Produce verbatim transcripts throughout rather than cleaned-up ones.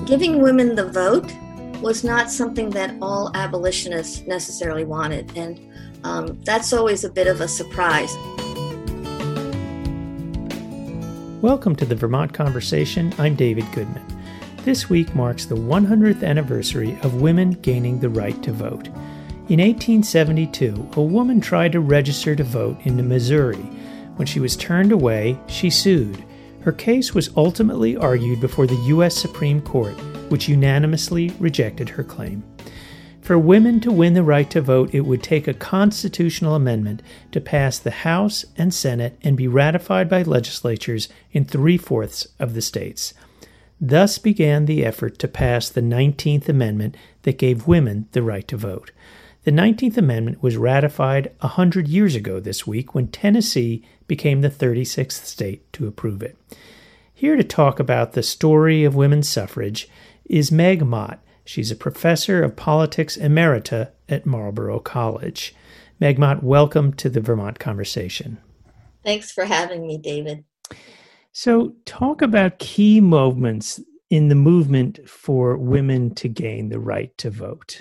Giving women the vote was not something that all abolitionists necessarily wanted, and um, that's always a bit of a surprise. Welcome to the Vermont Conversation. I'm David Goodman. This week marks the one hundredth anniversary of women gaining the right to vote. In eighteen seventy-two, a woman tried to register to vote in Missouri. When she was turned away, she sued. Her case was ultimately argued before the U S Supreme Court, which unanimously rejected her claim. For women to win the right to vote, it would take a constitutional amendment to pass the House and Senate and be ratified by legislatures in three-fourths of the states. Thus began the effort to pass the nineteenth Amendment that gave women the right to vote. The nineteenth Amendment was ratified one hundred years ago this week when Tennessee became the thirty-sixth state to approve it. Here to talk about the story of women's suffrage is Meg Mott. She's a professor of politics emerita at Marlborough College. Meg Mott, welcome to the Vermont Conversation. Thanks for having me, David. So talk about key moments in the movement for women to gain the right to vote.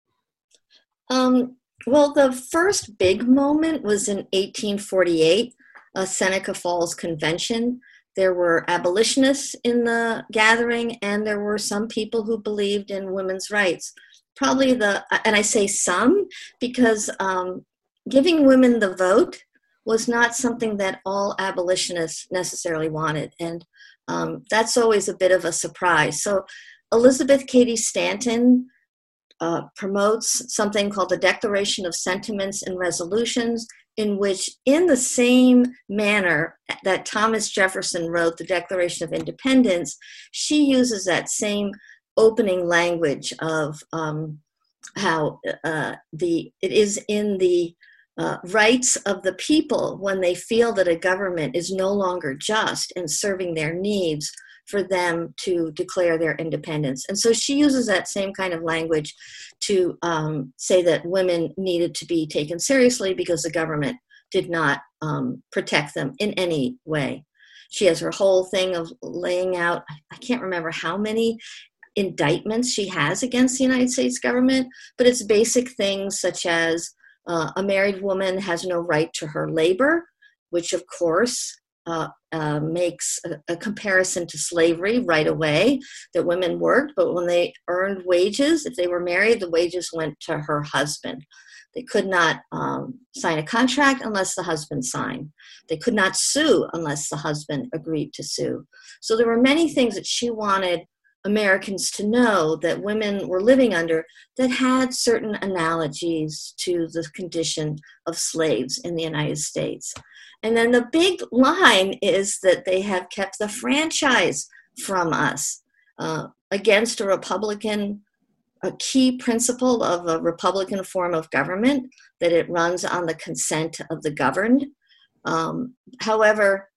Um, well, the first big moment was in eighteen forty-eight, a Seneca Falls Convention. There were abolitionists in the gathering, and there were some people who believed in women's rights. Probably the, and I say some, because um, giving women the vote was not something that all abolitionists necessarily wanted. And um, that's always a bit of a surprise. So Elizabeth Cady Stanton uh, promotes something called the Declaration of Sentiments and Resolutions, in which, in the same manner that Thomas Jefferson wrote the Declaration of Independence, she uses that same opening language of um, how uh, the it is in the uh, rights of the people, when they feel that a government is no longer just and serving their needs, for them to declare their independence. And so she uses that same kind of language to um, say that women needed to be taken seriously because the government did not um, protect them in any way. She has her whole thing of laying out, I can't remember how many indictments she has against the United States government, but it's basic things such as uh, a married woman has no right to her labor, which of course uh, uh, makes a, a comparison to slavery right away, that women worked, but when they earned wages, if they were married, the wages went to her husband. They could not um, sign a contract unless the husband signed. They could not sue unless the husband agreed to sue. So there were many things that she wanted Americans to know that women were living under that had certain analogies to the condition of slaves in the United States. And then the big line is that they have kept the franchise from us uh, against a Republican, a key principle of a Republican form of government, that it runs on the consent of the governed. Um, however,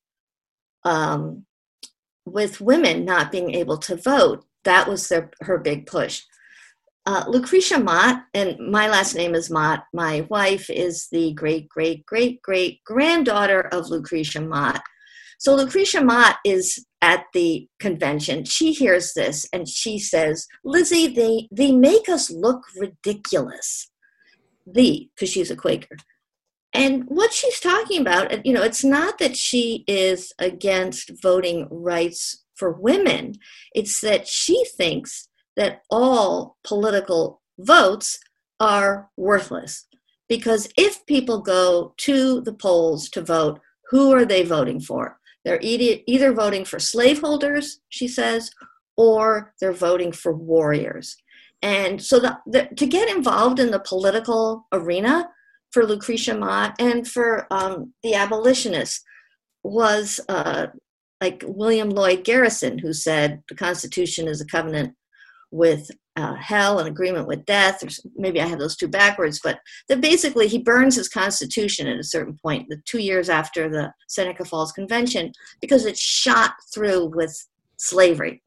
um, with women not being able to vote, that was their, her big push. Uh, Lucretia Mott, and my last name is Mott. My wife is the great, great, great, great granddaughter of Lucretia Mott. So Lucretia Mott is at the convention. She hears this and she says, Lizzie, they, they make us look ridiculous. The, because she's a Quaker. And what she's talking about, you know, it's not that she is against voting rights for women. It's that she thinks that all political votes are worthless. Because if people go to the polls to vote, who are they voting for? They're either voting for slaveholders, she says, or they're voting for warriors. And so the, the, to get involved in the political arena for Lucretia Mott and for um, the abolitionists was uh, like William Lloyd Garrison, who said the Constitution is a covenant with uh, hell, an agreement with death, or maybe I have those two backwards, but that basically he burns his Constitution at a certain point, the two years after the Seneca Falls Convention, because it shot through with slavery.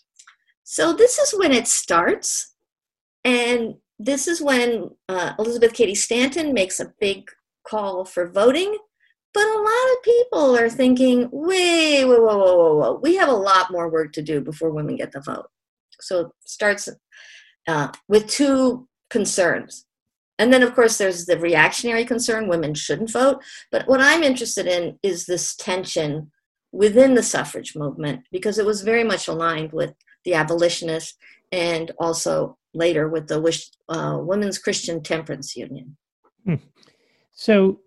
So this is when it starts, and this is when uh, Elizabeth Cady Stanton makes a big call for voting, but a lot of people are thinking, wait, whoa, whoa, whoa, whoa, whoa, we have a lot more work to do before women get the vote. So it starts uh, with two concerns. And then, of course, there's the reactionary concern, women shouldn't vote. But what I'm interested in is this tension within the suffrage movement, because it was very much aligned with the abolitionists and also later with the uh, Women's Christian Temperance Union. Hmm. So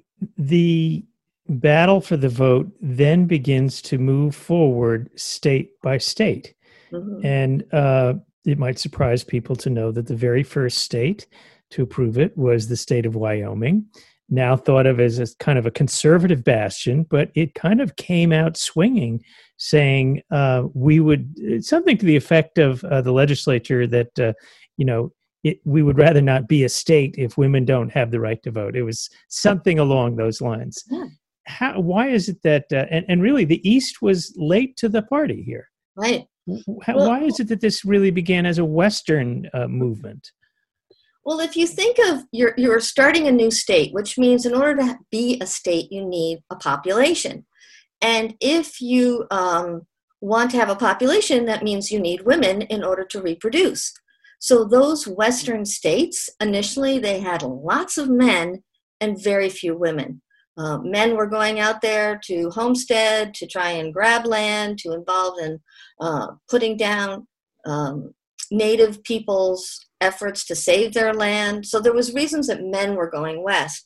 the battle for the vote then begins to move forward state by state. Mm-hmm. And uh, it might surprise people to know that the very first state to approve it was the state of Wyoming, now thought of as a kind of a conservative bastion, but it kind of came out swinging, saying uh, we would, something to the effect of uh, the legislature that, uh, you know, it, we would rather not be a state if women don't have the right to vote. It was something along those lines. Yeah. How, why is it that, uh, and, and really the East was late to the party here? Right. How, well, why is it that this really began as a Western uh, movement? Well, if you think of you're you're starting a new state, which means in order to be a state, you need a population. And if you um, want to have a population, that means you need women in order to reproduce. So those Western states, initially, they had lots of men and very few women. Uh, men were going out there to homestead, to try and grab land, to involve in uh, putting down um, native people's efforts to save their land. So there was reasons that men were going west.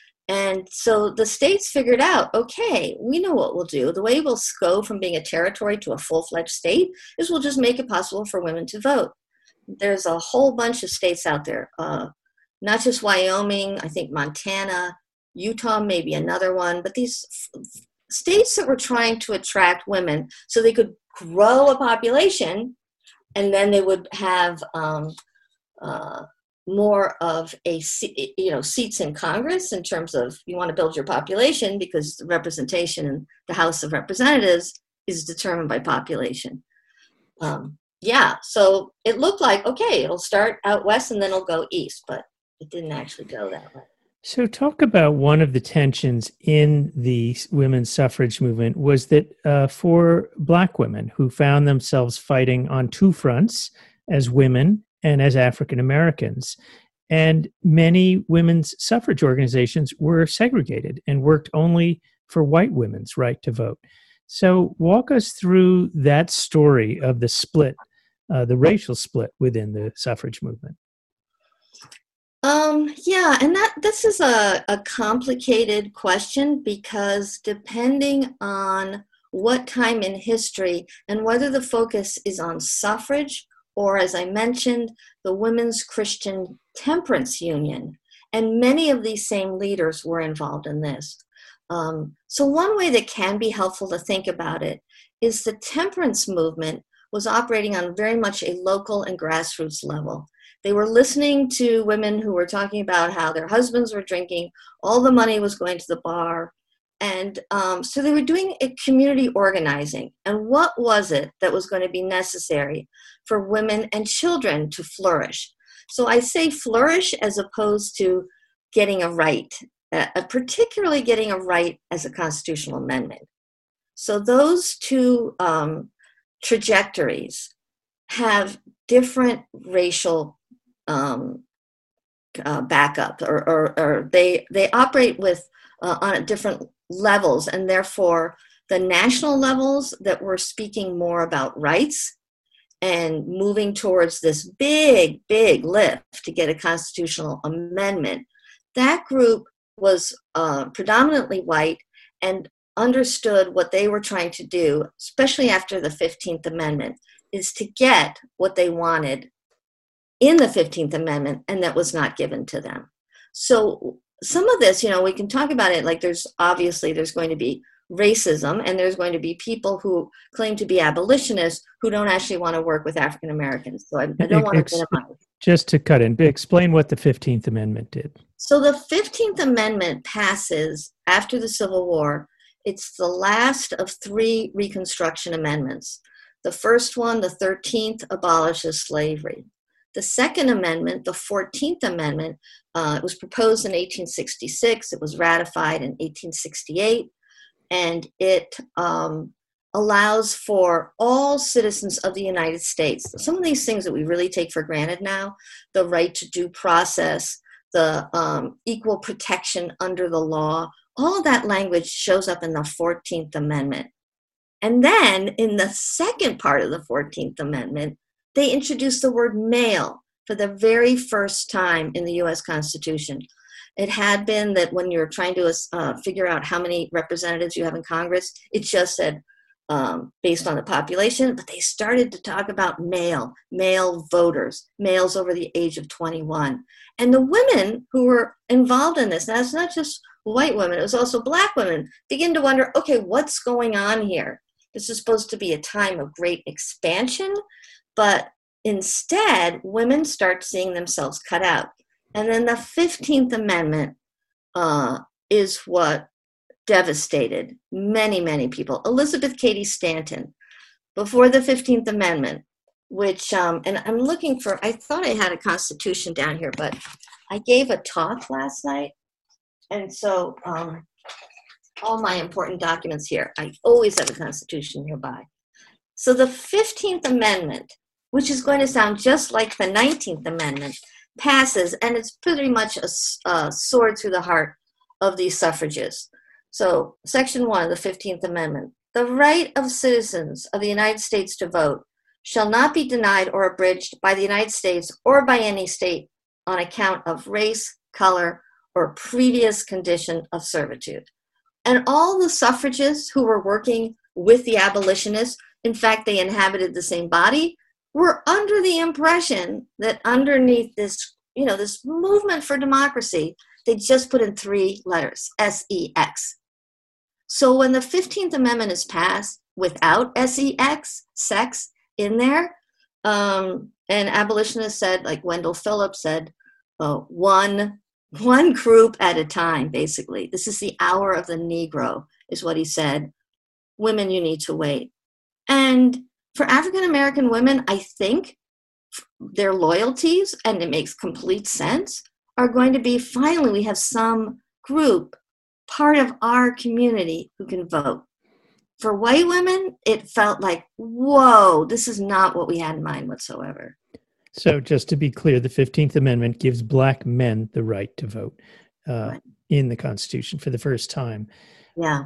And so the states figured out, okay, we know what we'll do. The way we'll go from being a territory to a full-fledged state is we'll just make it possible for women to vote. There's a whole bunch of states out there, uh, not just Wyoming, I think Montana, Utah, maybe another one, but these f- states that were trying to attract women so they could grow a population, and then they would have um, uh, more of a, you know, seats in Congress in terms of you want to build your population because the representation in the House of Representatives is determined by population. Um, yeah, so it looked like, okay, it'll start out west and then it'll go east, but it didn't actually go that way. So talk about one of the tensions in the women's suffrage movement was that uh, for Black women who found themselves fighting on two fronts as women and as African Americans, and many women's suffrage organizations were segregated and worked only for white women's right to vote. So walk us through that story of the split, uh, the racial split within the suffrage movement. Um, yeah, and that this is a, a complicated question because depending on what time in history and whether the focus is on suffrage or, as I mentioned, the Women's Christian Temperance Union, and many of these same leaders were involved in this. Um, so one way that can be helpful to think about it is the temperance movement was operating on very much a local and grassroots level. They were listening to women who were talking about how their husbands were drinking, all the money was going to the bar. And um, so they were doing a community organizing. And what was it that was going to be necessary for women and children to flourish? So I say flourish as opposed to getting a right, uh, particularly getting a right as a constitutional amendment. So those two um, trajectories have different racial Um, uh, backup, or, or, or they they operate with uh, on different levels, and therefore the national levels that were speaking more about rights and moving towards this big, big lift to get a constitutional amendment. That group was uh, predominantly white and understood what they were trying to do, especially after the fifteenth Amendment, is to get what they wanted in the fifteenth Amendment, and that was not given to them. So some of this, you know, we can talk about it like there's obviously there's going to be racism, and there's going to be people who claim to be abolitionists who don't actually want to work with African Americans. So I, I don't want to minimize. Just to cut in, explain what the fifteenth Amendment did. So the fifteenth Amendment passes after the Civil War. It's the last of three Reconstruction amendments. The first one, the thirteenth, abolishes slavery. The Second Amendment, the fourteenth Amendment, uh, it was proposed in eighteen sixty-six. It was ratified in eighteen sixty-eight. And it um, allows for all citizens of the United States, some of these things that we really take for granted now, the right to due process, the um, equal protection under the law, all of that language shows up in the fourteenth Amendment. And then in the second part of the fourteenth Amendment, they introduced the word male for the very first time in the U S Constitution. It had been that when you're trying to uh, figure out how many representatives you have in Congress, it just said um, based on the population, but they started to talk about male, male voters, males over the age of twenty-one. And the women who were involved in this, now it's not just white women, it was also black women, begin to wonder, okay, what's going on here? This is supposed to be a time of great expansion, but instead, women start seeing themselves cut out. And then the fifteenth Amendment uh, is what devastated many, many people. Elizabeth Cady Stanton, before the fifteenth Amendment, which, um, and I'm looking for, I thought I had a Constitution down here, but I gave a talk last night. And so um, all my important documents here, I always have a Constitution nearby. So the fifteenth Amendment, which is going to sound just like the nineteenth Amendment, passes, and it's pretty much a, a sword through the heart of these suffragists. So Section one of the fifteenth Amendment, the right of citizens of the United States to vote shall not be denied or abridged by the United States or by any state on account of race, color, or previous condition of servitude. And all the suffragists who were working with the abolitionists, in fact, they inhabited the same body, were under the impression that underneath this, you know, this movement for democracy, they just put in three letters, S E X. So when the fifteenth Amendment is passed without S E X, sex, in there, um, and abolitionists said, like Wendell Phillips said, uh, one, one group at a time, basically. This is the hour of the Negro, is what he said. Women, you need to wait. And for African-American women, I think their loyalties, and it makes complete sense, are going to be, finally, we have some group, part of our community, who can vote. For white women, it felt like, whoa, this is not what we had in mind whatsoever. So just to be clear, the fifteenth Amendment gives black men the right to vote uh, right. in the Constitution for the first time. Yeah.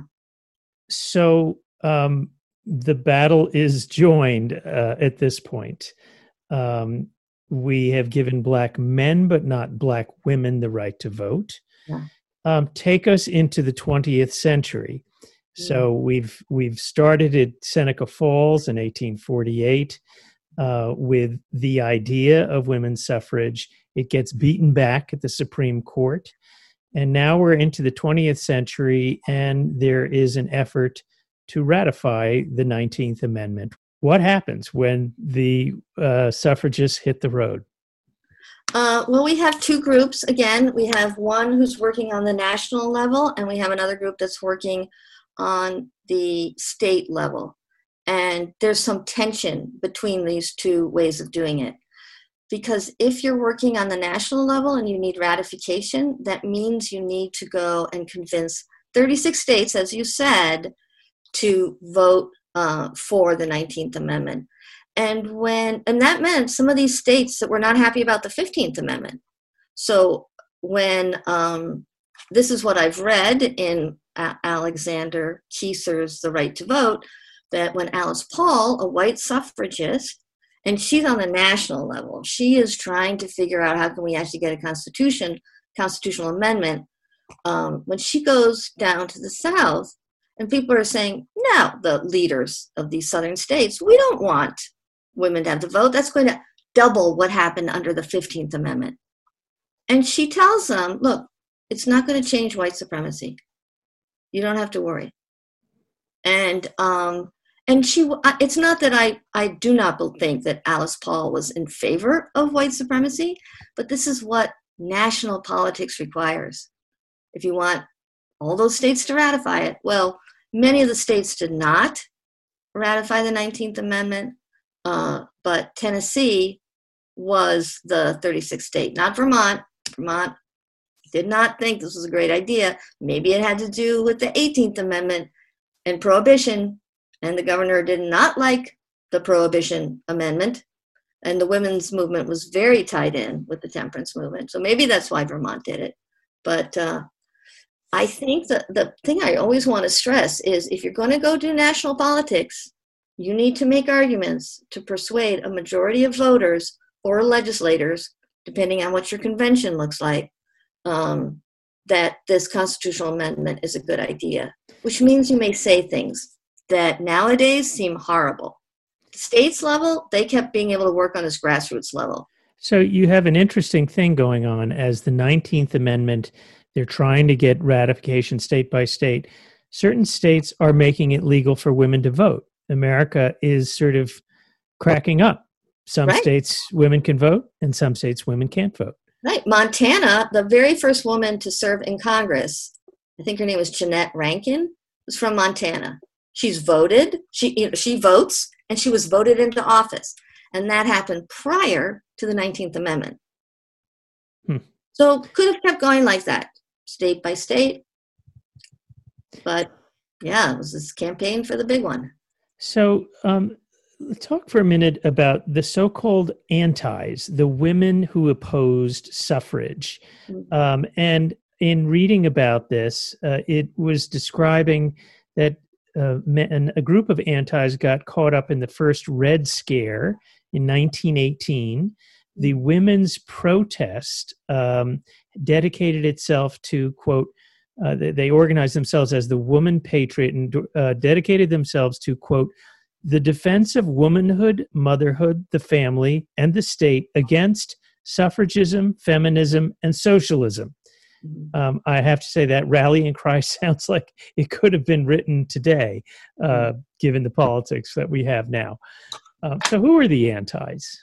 So um, the battle is joined uh, at this point. Um, we have given black men, but not black women, the right to vote. Yeah. Um, take us into the twentieth century. So we've we've started at Seneca Falls in eighteen forty-eight uh, with the idea of women's suffrage. It gets beaten back at the Supreme Court. And now we're into the twentieth century, and there is an effort to ratify the nineteenth Amendment. What happens when the uh, suffragists hit the road? Uh, well, we have two groups. Again, we have one who's working on the national level, and we have another group that's working on the state level. And there's some tension between these two ways of doing it. Because if you're working on the national level and you need ratification, that means you need to go and convince thirty-six states, as you said, to vote uh, for the nineteenth Amendment. And when and that meant some of these states that were not happy about the fifteenth Amendment. So when um, this is what I've read in Alexander Keiser's The Right to Vote, that when Alice Paul, a white suffragist, and she's on the national level, she is trying to figure out how can we actually get a constitution, constitutional amendment. Um, when she goes down to the South, and people are saying, no, the leaders of these southern states, we don't want women to have the vote. That's going to double what happened under the fifteenth Amendment. And she tells them, look, it's not going to change white supremacy. You don't have to worry. And um, and she, it's not that I, I do not think that Alice Paul was in favor of white supremacy, but this is what national politics requires. If you want all those states to ratify it, well, many of the states did not ratify the nineteenth Amendment, uh, but Tennessee was the thirty-sixth state, not Vermont. Vermont did not think this was a great idea. Maybe it had to do with the eighteenth Amendment and prohibition. And the governor did not like the Prohibition Amendment. And the women's movement was very tied in with the temperance movement. So maybe that's why Vermont did it. But uh, I think that the thing I always want to stress is if you're going to go do national politics, you need to make arguments to persuade a majority of voters or legislators, depending on what your convention looks like, um, that this constitutional amendment is a good idea, which means you may say things that nowadays seem horrible. The states level, they kept being able to work on this grassroots level. So you have an interesting thing going on as the nineteenth Amendment. They're trying to get ratification state by state. Certain states are making it legal for women to vote. America is sort of cracking up. Some Right. states women can vote, and some states women can't vote. Right. Montana, the very first woman to serve in Congress, I think her name was Jeanette Rankin, was from Montana. She's voted, she you know, she votes, and she was voted into office. And that happened prior to the nineteenth Amendment. Hmm. So could have kept going like that, state by state. But yeah, it was this campaign for the big one. So um, let's talk for a minute about the so-called antis, the women who opposed suffrage. Mhm. Um, and in reading about this, uh, it was describing that uh, men, a group of antis got caught up in the first Red Scare in nineteen eighteen. The women's protest um, dedicated itself to, quote, uh, they, they organized themselves as the Woman Patriot and uh, dedicated themselves to, quote, the defense of womanhood, motherhood, the family, and the state against suffragism, feminism, and socialism. Um, I have to say that rallying cry sounds like it could have been written today, uh, given the politics that we have now. Uh, so who are the antis?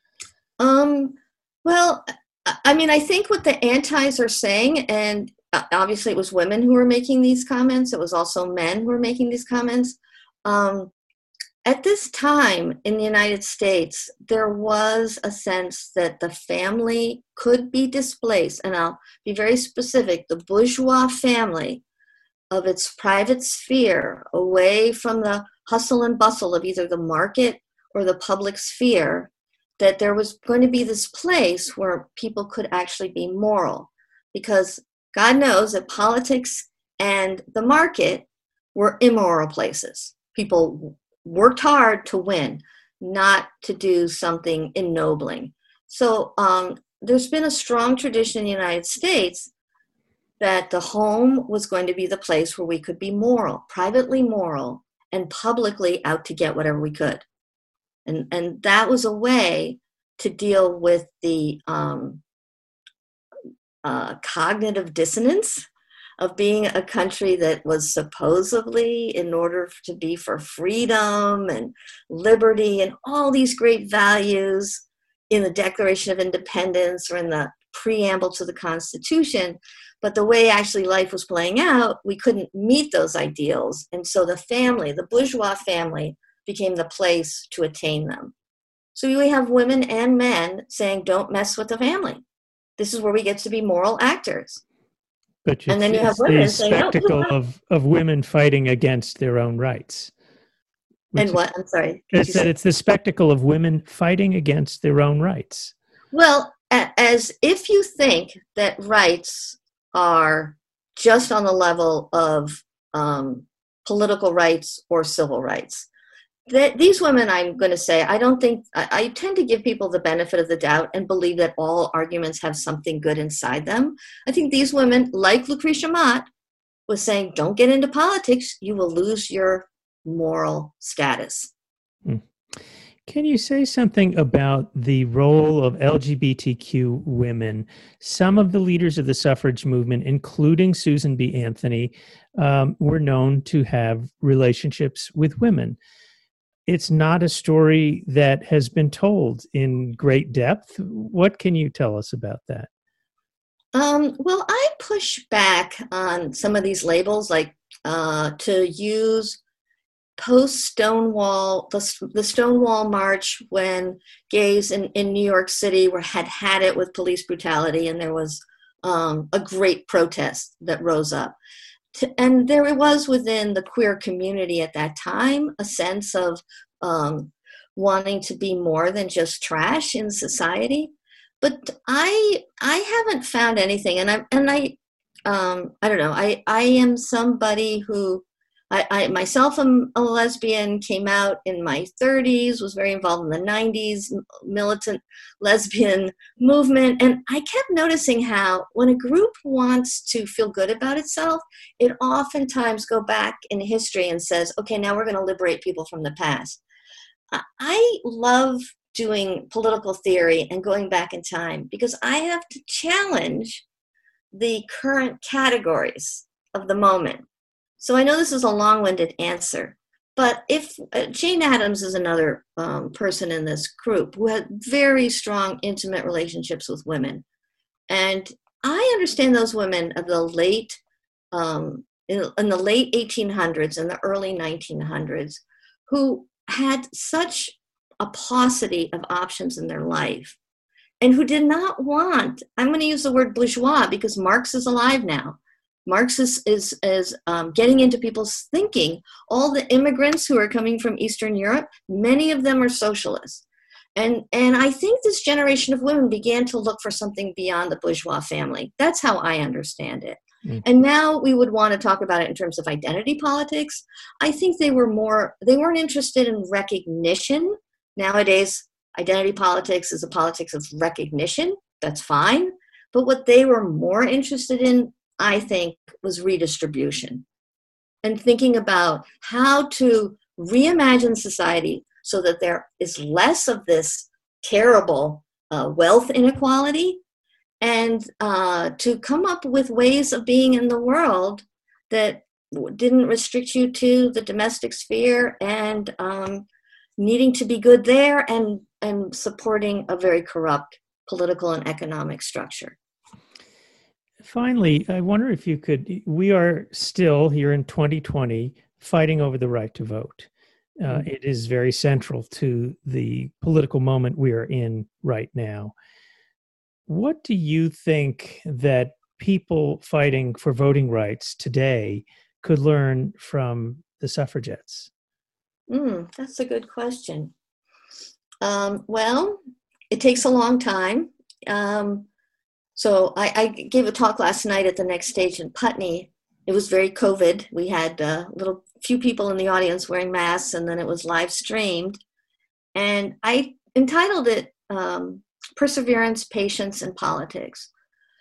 Um, well, I mean, I think what the antis are saying, and obviously it was women who were making these comments, it was also men who were making these comments. Um, at this time in the United States, there was a sense that the family could be displaced, and I'll be very specific, the bourgeois family, of its private sphere away from the hustle and bustle of either the market or the public sphere, that there was going to be this place where people could actually be moral. Because God knows that politics and the market were immoral places. People worked hard to win, not to do something ennobling. So um, there's been a strong tradition in the United States that the home was going to be the place where we could be moral, privately moral, and publicly out to get whatever we could. And, and that was a way to deal with the um, uh, cognitive dissonance of being a country that was supposedly, in order to be for freedom and liberty and all these great values in the Declaration of Independence or in the preamble to the Constitution, but the way actually life was playing out, we couldn't meet those ideals. And so the family, the bourgeois family, became the place to attain them. So we have women and men saying, don't mess with the family. This is where we get to be moral actors. But and then you have it's women the saying, spectacle no. of, of women fighting against their own rights. And what? I'm sorry. I said it's the spectacle of women fighting against their own rights. Well, as if you think that rights are just on the level of um, political rights or civil rights. That these women, I'm going to say, I don't think, I, I tend to give people the benefit of the doubt and believe that all arguments have something good inside them. I think these women, like Lucretia Mott, was saying, don't get into politics, you will lose your moral status. Hmm. Can you say something about the role of L G B T Q women? Some of the leaders of the suffrage movement, including Susan B. Anthony, um, were known to have relationships with women. It's not a story that has been told in great depth. What can you tell us about that? Um, well, I push back on some of these labels, like uh, to use post-Stonewall, the, the Stonewall March, when gays in, in New York City were had had it with police brutality, and there was um, a great protest that rose up. and there was within the queer community at that time a sense of um, wanting to be more than just trash in society. But I I haven't found anything, and I and I um, I don't know. I I am somebody who I, I myself am a lesbian. Came out in my thirties. Was very involved in the nineties militant lesbian movement, and I kept noticing how when a group wants to feel good about itself, it oftentimes go back in history and says, "Okay, now we're going to liberate people from the past." I love doing political theory and going back in time because I have to challenge the current categories of the moment. So I know this is a long-winded answer, but if uh, Jane Addams is another um, person in this group who had very strong, intimate relationships with women. And I understand those women of the late, um, in, in the late eighteen hundreds and the early nineteen hundreds who had such a paucity of options in their life and who did not want, I'm going to use the word bourgeois because Marx is alive now. Marx is, is, is um, getting into people's thinking. All the immigrants who are coming from Eastern Europe, many of them are socialists. And, and I think this generation of women began to look for something beyond the bourgeois family. That's how I understand it. Mm. And now we would want to talk about it in terms of identity politics. I think they were more, they weren't interested in recognition. Nowadays, identity politics is a politics of recognition. That's fine. But what they were more interested in, I think, was redistribution and thinking about how to reimagine society so that there is less of this terrible uh, wealth inequality and uh, to come up with ways of being in the world that didn't restrict you to the domestic sphere and um, needing to be good there and, and supporting a very corrupt political and economic structure. Finally, I wonder if you could, we are still here in twenty twenty fighting over the right to vote. Uh, mm-hmm. It is very central to the political moment we are in right now. What do you think that people fighting for voting rights today could learn from the suffragettes? Mm, that's a good question. Um, well, it takes a long time. Um, so I, I gave a talk last night at the Next Stage in Putney. It was very COVID. We had a little few people in the audience wearing masks, and then it was live streamed. And I entitled it um, Perseverance, Patience, and Politics.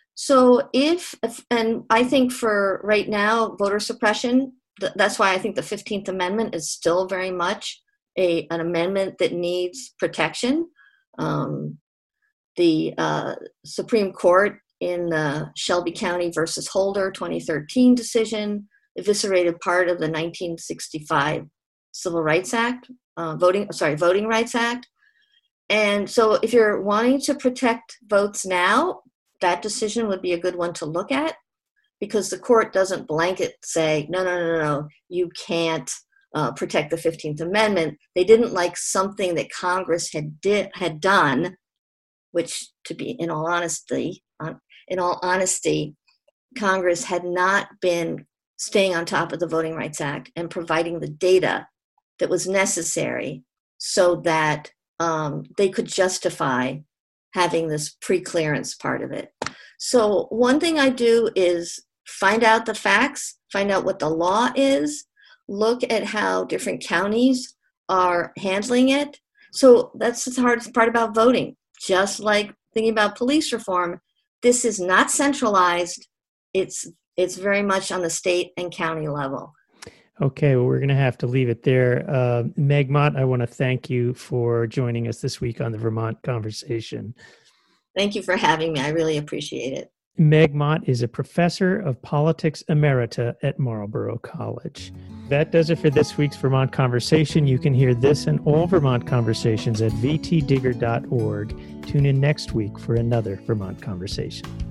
So if, if, and I think for right now, voter suppression, that's why I think the fifteenth Amendment is still very much a, an amendment that needs protection. Um, the uh, Supreme Court in the Shelby County versus Holder twenty thirteen decision eviscerated part of the nineteen sixty-five Civil Rights Act, uh, voting, sorry, Voting Rights Act. And so if you're wanting to protect votes now, that decision would be a good one to look at, because the court doesn't blanket say, no, no, no, no, you can't uh, protect the fifteenth Amendment. They didn't like something that Congress had did, had done, which, to be in all honesty, uh, in all honesty, Congress had not been staying on top of the Voting Rights Act and providing the data that was necessary so that um, they could justify having this pre-clearance part of it. So one thing I do is find out the facts, find out what the law is, look at how different counties are handling it. So that's the hardest part about voting. Just like thinking about police reform, this is not centralized. It's it's very much on the state and county level. Okay, well, we're going to have to leave it there. Uh, Meg Mott, I want to thank you for joining us this week on the Vermont Conversation. Thank you for having me. I really appreciate it. Meg Mott is a professor of politics emerita at Marlborough College. That does it for this week's Vermont Conversation. You can hear this and all Vermont Conversations at v t digger dot org. Tune in next week for another Vermont Conversation.